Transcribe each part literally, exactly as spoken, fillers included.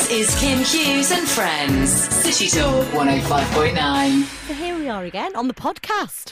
is Kim Hughes and Friends. City Talk one oh five point nine. So here we are again on the podcast.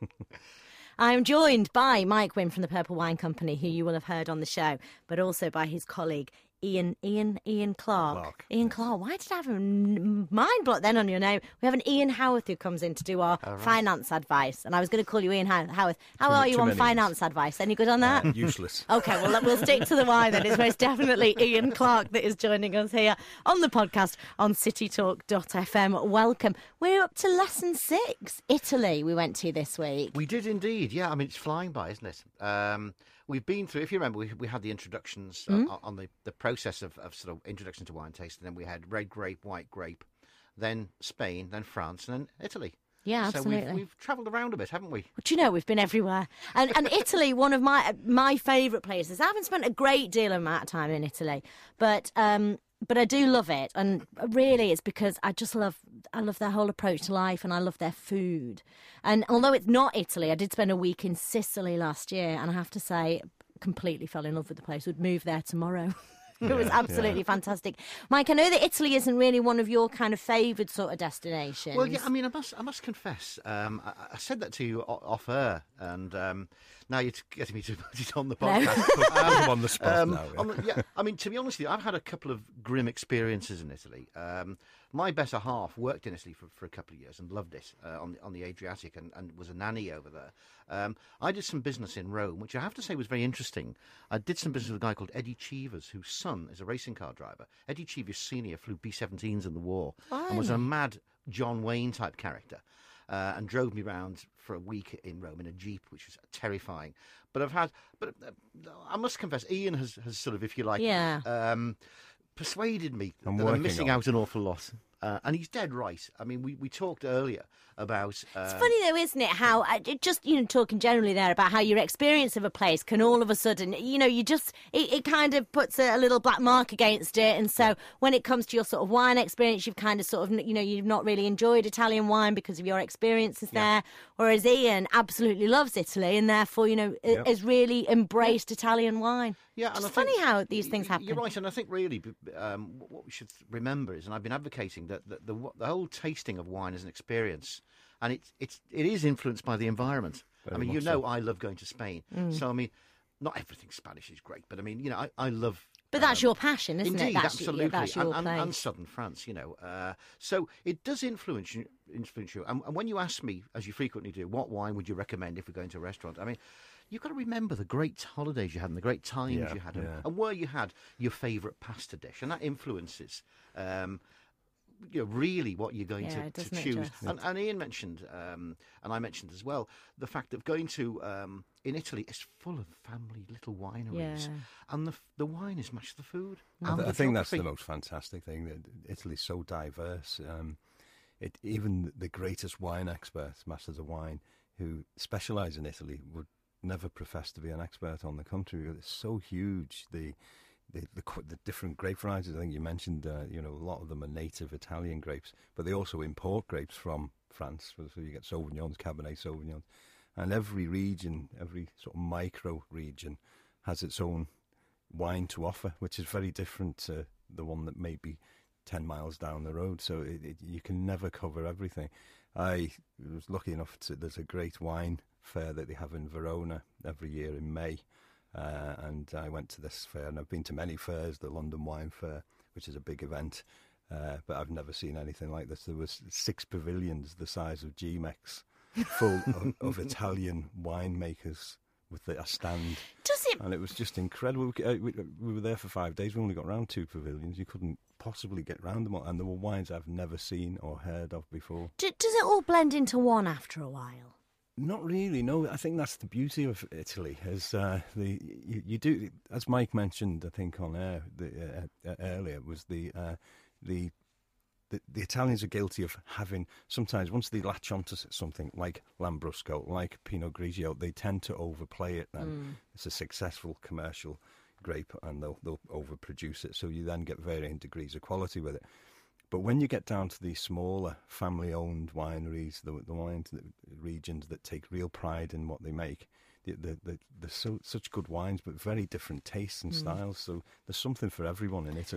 I'm joined by Mike Wynn from the Purple Wine Company, who you will have heard on the show, but also by his colleague Ian Ian Ian Clark. Clark. Ian Clark. Why did I have a n- mind block then on your name? We have an Ian Howarth who comes in to do our right. finance advice, and I was going to call you Ian How- Howarth. How Too- are you too on many finance advice? Any good on that? Uh, useless. Okay, well, we'll stick to the wine then. It's most definitely Ian Clark that is joining us here on the podcast on city talk dot f m. Welcome. We're up to lesson six, Italy, we went to this week. We did indeed, yeah. I mean, it's flying by, isn't it? Um, we've been through, if you remember, we, we had the introductions uh, Mm. on the, the process of, of sort of introduction to wine tasting. Then we had red grape, white grape, then Spain, then France, and then Italy. Yeah, So absolutely. we've, we've travelled around a bit, haven't we? Well, do you know, we've been everywhere. And and Italy, one of my my favourite places. I haven't spent a great deal amount of time in Italy, but um, but I do love it. And really, it's because I just love I love their whole approach to life, and I love their food. And although it's not Italy, I did spend a week in Sicily last year, and I have to say, completely fell in love with the place. Would move there tomorrow. It was absolutely yeah. fantastic. Mike, I know that Italy isn't really one of your kind of favoured sort of destinations. Well, yeah, I mean, I must, I must confess, um, I, I said that to you o- off air, and um, now you're getting me to put it on the No. podcast. I'm on the spot Um, now. on the- yeah, I mean, to be honest with you, I've had a couple of grim experiences in Italy. Um, my better half worked in Italy for, for a couple of years and loved it uh, on, the, on the Adriatic and, and was a nanny over there. Um, I did some business in Rome, which I have to say was very interesting. I did some business with a guy called Eddie Cheevers, whose son is a racing car driver. Eddie Cheevers Senior flew B seventeens in the war and was a mad John Wayne type character. Uh, and drove me round for a week in Rome in a Jeep, which was terrifying. But I've had, but uh, I must confess, Ian has, has sort of, if you like, Yeah. um, persuaded me I'm that I'm working missing on out an awful lot. Uh, and he's dead right. I mean, we, we talked earlier about... Uh, It's funny though, isn't it, how, uh, it just, you know, talking generally there about how your experience of a place can all of a sudden, you know, you just, it, it kind of puts a, a little black mark against it. And so when it comes to your sort of wine experience, you've kind of sort of, you know, you've not really enjoyed Italian wine because of your experiences Yeah. there. Whereas Ian absolutely loves Italy and therefore, you know, Yep. has really embraced Italian wine. Yeah, It's and I funny think how these things y- happen. You're right, and I think really b- um, what what we should remember is, and I've been advocating that the, the, the whole tasting of wine is an experience, and it's it's it is influenced by the environment. Very I mean, you much know, so. I love going to Spain, Mm. so I mean, not everything Spanish is great, but I mean, you know, I, I love. But that's um, your passion, isn't Indeed, it? That's, absolutely, Yeah, that's your and, and, place. and southern France, you know. Uh, so it does influence you. Influence you. And, and when you ask me, as you frequently do, what wine would you recommend if we're going to a restaurant? I mean, you've got to remember the great holidays you had and the great times Yeah, you had, and, yeah. and where you had your favourite pasta dish, and that influences. Um, you know, really what you're going Yeah, to, to doesn't it choose. just? And, and Ian mentioned, um, and I mentioned as well, the fact of going to um, in Italy is full of family little wineries, Yeah. and the f- the wine is matched the food. I, and th- the I think that's the geography. most fantastic thing. That Italy's so diverse. Um, it even the greatest wine experts, masters of wine, who specialise in Italy, would never profess to be an expert on the country because it's so huge. The the, the qu- the different grape varieties. I think you mentioned, uh, you know, a lot of them are native Italian grapes, but they also import grapes from France. So you get Sauvignons, Cabernet Sauvignons, and every region, every sort of micro region, has its own wine to offer, which is very different to the one that may be ten miles down the road. So it, it, you can never cover everything. I was lucky enough to, there's a great wine fair that they have in Verona every year in May. Uh, and I went to this fair, and I've been to many fairs, the London Wine Fair, which is a big event, uh, but I've never seen anything like this. There was six pavilions the size of G MEX, full of, of Italian winemakers with the, a stand. Does it And it was just incredible. We, uh, we, we were there for five days. We only got round two pavilions. You couldn't possibly get round them all. And there were wines I've never seen or heard of before. Do, does it all blend into one after a while? Not really, no. I think that's the beauty of Italy. Is uh, the you, you do, as Mike mentioned, I think on air the, uh, uh, earlier, was the, uh, the the the Italians are guilty of having sometimes once they latch onto something like Lambrusco, like Pinot Grigio, they tend to overplay it. Then Mm. it's a successful commercial grape, and they'll they'll overproduce it. So you then get varying degrees of quality with it. But when you get down to these smaller family-owned wineries, the, the wines, the regions that take real pride in what they make, the, the, the, they're so, such good wines, but very different tastes and Mm. styles. So there's something for everyone in Italy.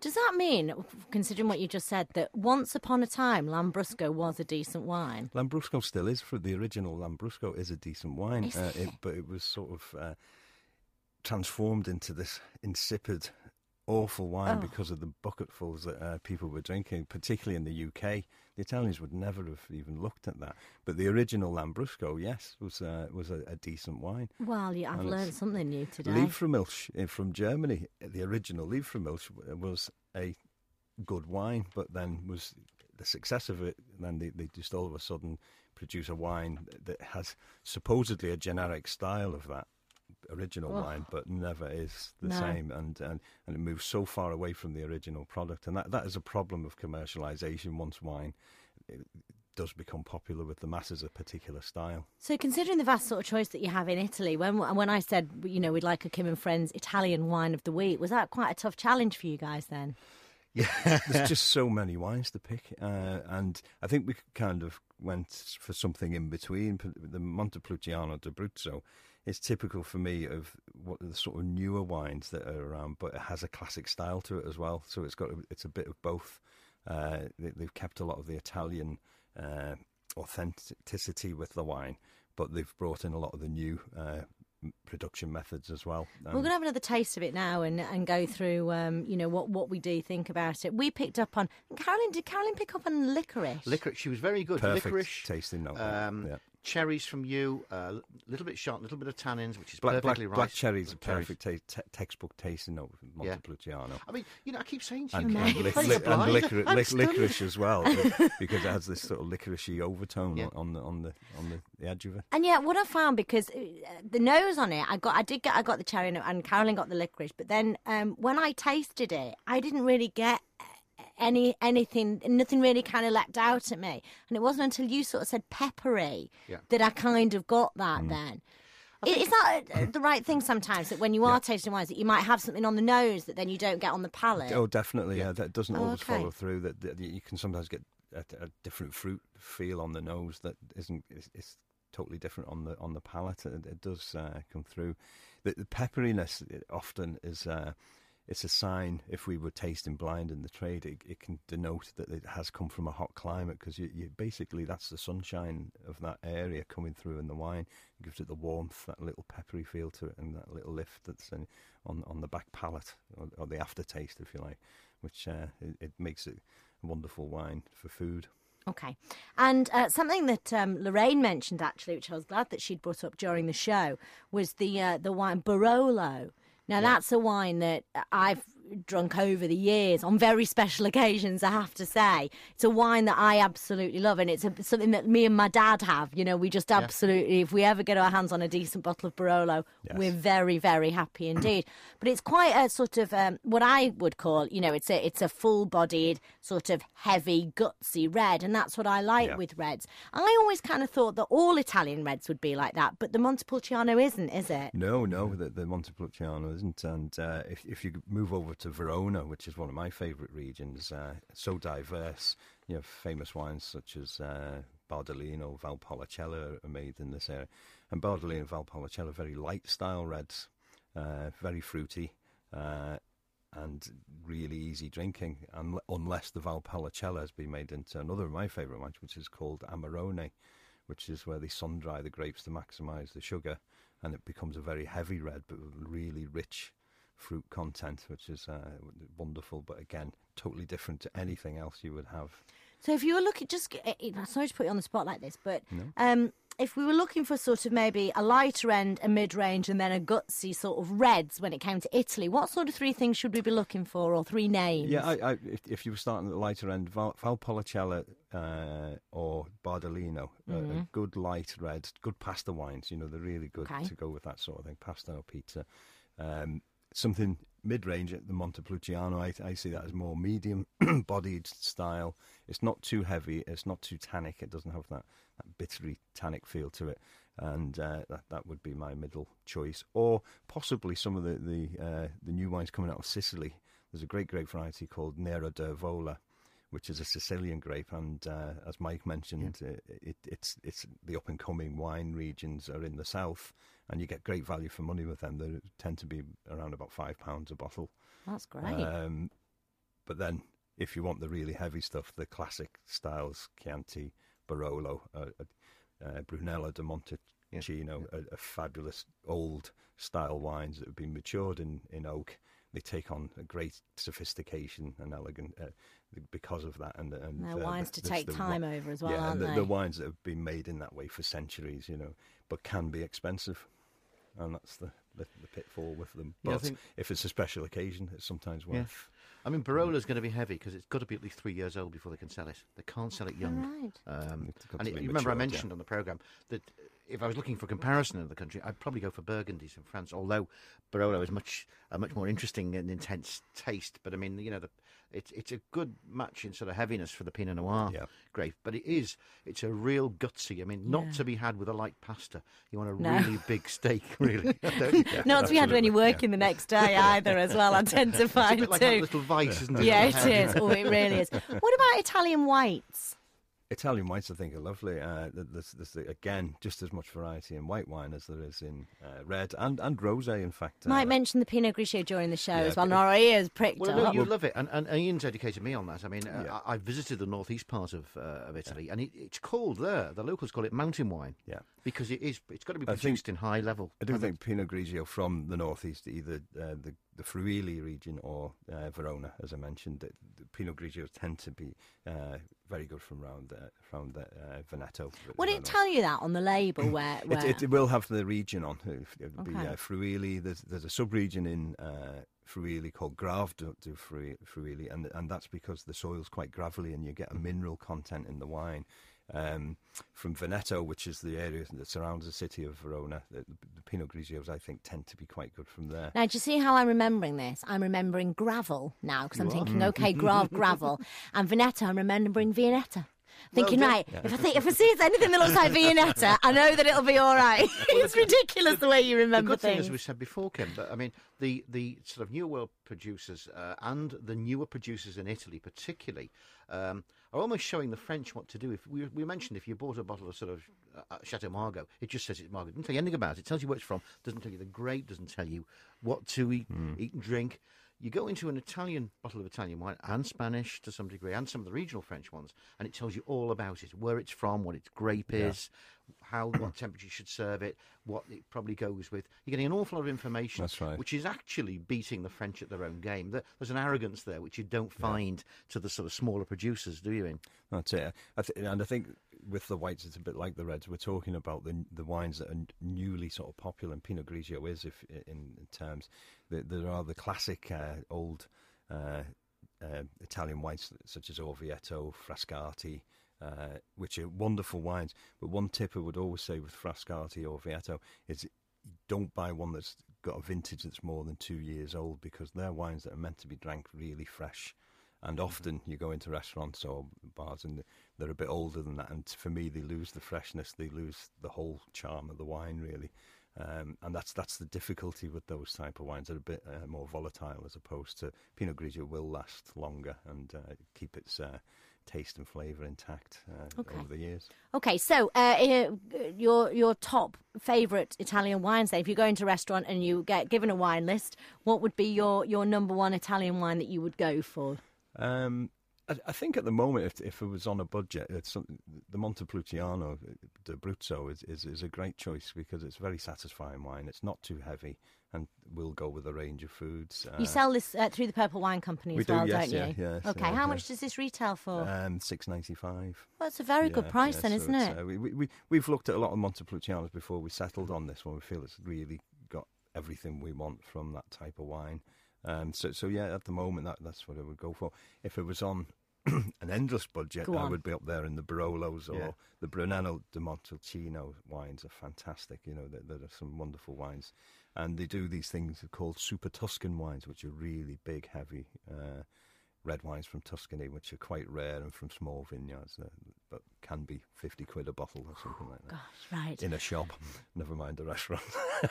Does that mean, considering what you just said, that once upon a time Lambrusco was a decent wine? Lambrusco still is. For the original Lambrusco is a decent wine, Is uh, it? but it was sort of uh, transformed into this insipid, awful wine Oh. because of the bucketfuls that uh, people were drinking, particularly in the U K. The Italians would never have even looked at that. But the original Lambrusco, yes, was uh, was a, a decent wine. Well, yeah, I've And learned it's something new today. Liefremilch uh, from Germany, the original Liefremilch was a good wine, but then was the success of it. Then they, they just all of a sudden produce a wine that has supposedly a generic style of that original Oh. wine, but never is the No. same, and, and and it moves so far away from the original product, and that, that is a problem of commercialisation. Once wine it does become popular with the masses, a particular style. So, considering the vast sort of choice that you have in Italy, when when I said, you know, we'd like a Kim and Friends Italian wine of the week, was that quite a tough challenge for you guys then? Yeah, there's just so many wines to pick, uh, and I think we kind of went for something in between. The Montepulciano d'Abruzzo is typical for me of what the sort of newer wines that are around, but it has a classic style to it as well. So it's got a, it's a bit of both. Uh, they, they've kept a lot of the Italian uh, authenticity with the wine, but they've brought in a lot of the new uh, production methods as well. We're going to have another taste of it now and, and go through, um, you know, what, what we do think about it. We picked up on, Caroline, did Caroline pick up on licorice? Licorice, she was very good. Perfect Licorice, tasting note. um, yeah. cherries from you, a uh, little bit shot, a little bit of tannins, which is Black, black, perfectly right. black cherries, a Black cherries. perfect ta- te- textbook tasting note with Yeah. Montepulciano. I mean, you know, I keep saying to you, And, Ken, and, you're lic- bloody lic- and blind. licor- I'm lic- stunned. licorice as well, because it has this sort of licoricey overtone Yeah. on the on the on the, the edge of it. And yeah, what I found, because uh, the nose on it, I got, I did get, I got the cherry note, and Caroline got the licorice. But then um, when I tasted it, I didn't really get any anything, nothing really kind of leapt out at me. And it wasn't until you sort of said peppery Yeah. that I kind of got that. Mm. Then I- is that uh, the right thing sometimes, that when you are tasting wines, that you might have something on the nose that then you don't get on the palate? Oh, definitely. Yeah, that doesn't Oh, always okay. follow through. That, that you can sometimes get a, a different fruit feel on the nose that isn't. It's, it's totally different on the on the palate. It, it does uh, come through. The, the pepperiness it often is. Uh, It's a sign, if we were tasting blind in the trade, it, it can denote that it has come from a hot climate, because you, you basically that's the sunshine of that area coming through in the wine. It gives it the warmth, that little peppery feel to it, and that little lift that's in, on on the back palate, or, or the aftertaste, if you like, which uh, it, it makes it a wonderful wine for food. Okay. And uh, something that um, Lorraine mentioned, actually, which I was glad that she'd brought up during the show, was the uh, the wine Barolo. Now, that's a wine that I've drunk over the years on very special occasions, I have to say. It's a wine that I absolutely love, and it's a, something that me and my dad have. You know, we just absolutely, if we ever get our hands on a decent bottle of Barolo, Yes. we're very, very happy indeed. But it's quite a sort of um, what I would call, you know, it's a it's a full-bodied, sort of heavy, gutsy red, and that's what I like Yeah. with reds. I always kind of thought that all Italian reds would be like that, but the Montepulciano isn't, is it? No, no, the, the Montepulciano isn't. And uh, if if you move over to Verona, which is one of my favourite regions, uh, so diverse. You have famous wines such as uh, Bardolino, Valpolicella are made in this area. And Bardolino and Valpolicella are very light style reds, uh, very fruity, uh, and really easy drinking, un- unless the Valpolicella has been made into another of my favourite wines, which is called Amarone, which is where they sun-dry the grapes to maximise the sugar, and it becomes a very heavy red, but really rich fruit content, which is uh, wonderful, but again, totally different to anything else you would have. So if you were looking, just uh, uh, sorry to put you on the spot like this, but No. um, if we were looking for sort of maybe a lighter end, a mid-range, and then a gutsy sort of reds when it came to Italy, what sort of three things should we be looking for, or three names? Yeah, I, I, if, if you were starting at the lighter end, Val, Valpolicella uh, or Bardolino, uh, a good light red, good pasta wines, you know, they're really good Okay. to go with that sort of thing, pasta or pizza. Um, something mid-range at the Montepulciano, I, I see that as more medium-bodied style. It's not too heavy, it's not too tannic, it doesn't have that, that bittery tannic feel to it, and uh, that, that would be my middle choice. Or possibly some of the, the, uh, the new wines coming out of Sicily. There's a great grape variety called Nero d'Avola, which is a Sicilian grape, and uh, as Mike mentioned, uh, it, it's it's the up-and-coming wine regions are in the south, and you get great value for money with them. They tend to be around about five pounds a bottle. That's great. Um, but then if you want the really heavy stuff, the classic styles, Chianti, Barolo, uh, uh, Brunello de Montalcino, yeah. a, a fabulous old style wines that have been matured in, in oak. They take on a great sophistication and elegance uh, because of that. And, and They're uh, wines the, to take the, time over as well, yeah, aren't and the, they? the wines that have been made in that way for centuries, you know, but can be expensive. And that's the, the, the pitfall with them. Yeah, I But think- if it's a special occasion, it's sometimes worth... Yeah. I mean, Barolo's going to be heavy because it's got to be at least three years old before they can sell it. They can't sell it young. Right. Um, It's got and to it, be you remember I matured, mentioned yeah. on the programme that if I was looking for comparison in the country, I'd probably go for Burgundies in France, although Barolo is much a much more interesting and intense taste. But I mean, you know, the, it's it's a good match in sort of heaviness for the Pinot Noir Yeah. grape. But it is, it's a real gutsy. I mean, not Yeah. to be had with a light pasta. You want a No. really big steak, really. don't you? Not to be had when you're absolutely, working the next day either, as well. I tend to It's a find bit like too. that little vice, isn't it? Yeah, in it the head? is. Oh, it really is. What about Italian whites? Italian whites, I think, are lovely. Uh, th- there's, there's, again, just as much variety in white wine as there is in uh, red and, and rosé, in fact. Might uh, mention the Pinot Grigio during the show yeah, as well. but- And our ears pricked Well, no, up. you love it, and, and Ian's educated me on that. I mean, uh, Yeah. I, I visited the northeast part of uh, of Italy, and it, it's called there. The locals call it mountain wine. Yeah. because it is. It's got to be I think- produced in high level. I do think Pinot Grigio from the northeast, either uh, the the Friuli region or uh, Verona, as I mentioned, the, the Pinot Grigios tend to be uh, very good from round uh, from the uh, Veneto. Would it Verona. tell you that on the label where? where... It, it will have the region on. It would be Okay. uh, Friuli. There's there's a sub-region in uh, Friuli called Grave du, du Fri- Friuli, and and that's because the soil's quite gravelly and you get a mineral content in the wine. Um, from Veneto, which is the area that surrounds the city of Verona, the, the Pinot Grigios, I think, tend to be quite good from there. Now, do you see how I'm remembering this? I'm remembering gravel now because I'm thinking, okay, Grave, gravel, and Veneto. I'm remembering Viennetta. Thinking, Well, right, if I think if I see anything that looks like Viennetta, I know that it'll be all right. It's ridiculous the way you The remember good thing, things. as we said before, Kim, but I mean, the, the sort of New World producers uh, and the newer producers in Italy, particularly, um, are almost showing the French what to do. If we, we mentioned if you bought a bottle of sort of uh, Chateau Margaux, it just says it's Margaux. It doesn't tell you anything about it. It tells you where it's from. Doesn't tell you the grape. Doesn't tell you what to eat, Hmm. eat and drink. You go into an Italian bottle of Italian wine and Spanish to some degree, and some of the regional French ones, and it tells you all about it: where it's from, what its grape is, how what temperature you should serve it, what it probably goes with. You're getting an awful lot of information, That's right. which is actually beating the French at their own game. There- There's an arrogance there which you don't find to the sort of smaller producers, do you? In That's it. I th- and I think with the whites, it's a bit like the reds. We're talking about the the wines that are n- newly sort of popular, and Pinot Grigio is, if in, in terms, there, there are the classic uh, old uh, uh, Italian wines such as Orvieto, Frascati, uh, which are wonderful wines. But one tip I would always say with Frascati or Orvieto is don't buy one that's got a vintage that's more than two years old, because they're wines that are meant to be drank really fresh. And often you go into restaurants or bars and they're a bit older than that. And for me, they lose the freshness. They lose the whole charm of the wine, really. Um, and that's that's the difficulty with those type of wines. They're a bit uh, more volatile as opposed to Pinot Grigio will last longer and uh, keep its uh, taste and flavour intact uh, Okay. over the years. Okay, so uh, uh, your your top favourite Italian wines. Then, if you go into a restaurant and you get given a wine list, what would be your, your number one Italian wine that you would go for? Um, I, I think at the moment, if if it was on a budget, it's something, the Montepulciano d'Abruzzo is, is is a great choice because it's very satisfying wine. It's not too heavy and will go with a range of foods. You Uh, sell this uh, through the Purple Wine Company we as well, do, yes, don't you? yeah, yes, okay, yeah, how yeah. much does this retail for? um, six ninety five. Well, it's a very good price then, isn't it? Uh, we, we we we've looked at a lot of Montepulcianos before we settled on this one. We feel it's really got everything we want from that type of wine. Um, so, so yeah, at the moment, that, that's what I would go for. If it was on an endless budget, Go I on. would be up there in the Barolos or Yeah. the Brunello de Montalcino wines are fantastic. You know, there, there are some wonderful wines. And they do these things called Super Tuscan wines, which are really big, heavy uh, red wines from Tuscany, which are quite rare and from small vineyards, uh, but can be fifty quid a bottle or something like that. Gosh, right. In a shop, never mind a restaurant.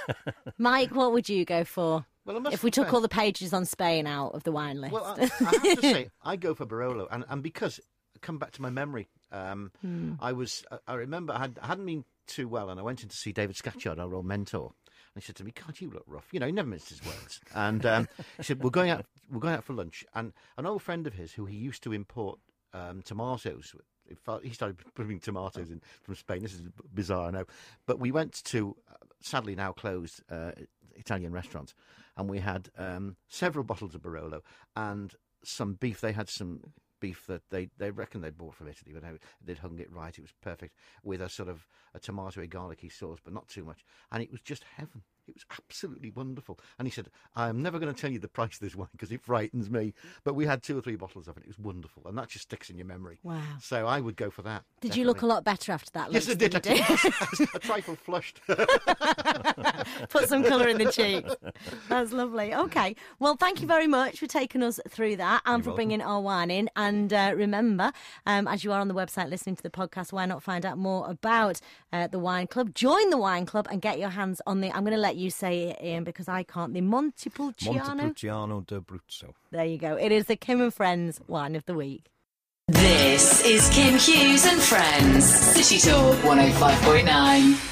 Mike, what would you go for well, I must if we took confess- all the pages on Spain out of the wine list? Well, I, I have to say, I go for Barolo, and, and because come back to my memory, um, I was I, I remember I, had, I hadn't been too well, and I went in to see David Scatchard, our old mentor, he said to me, God, you look rough. You know, he never minced his words. And um, he said, we're going out we're going out for lunch. And an old friend of his who he used to import um, tomatoes with, he started bringing tomatoes in from Spain. This is bizarre, I know. But we went to, uh, sadly now closed, uh, Italian restaurant, and we had um, several bottles of Barolo and some beef. They had some beef that they, they reckon they'd bought from Italy, but they'd hung it right. It was perfect with a sort of a tomatoey, garlicky sauce, but not too much. And it was just heaven. It was absolutely wonderful. And he said, I'm never going to tell you the price of this wine because it frightens me. But we had two or three bottles of it. It was wonderful. And that just sticks in your memory. Wow. So I would go for that. Did definitely. you look a lot better after that? Yes, I did. I did. A trifle flushed. Put some colour in the cheeks. That's lovely. Okay. Well, thank you very much for taking us through that and You're for welcome. bringing our wine in. And uh, remember, um, as you are on the website listening to the podcast, why not find out more about uh, the Wine Club? Join the Wine Club and get your hands on the, I'm going to let you say it, Ian, because I can't, the Montepulciano. Montepulciano d'Abruzzo. There you go. It is the Kim and Friends Wine of the Week. This is Kim Hughes and Friends, City Talk one oh five point nine.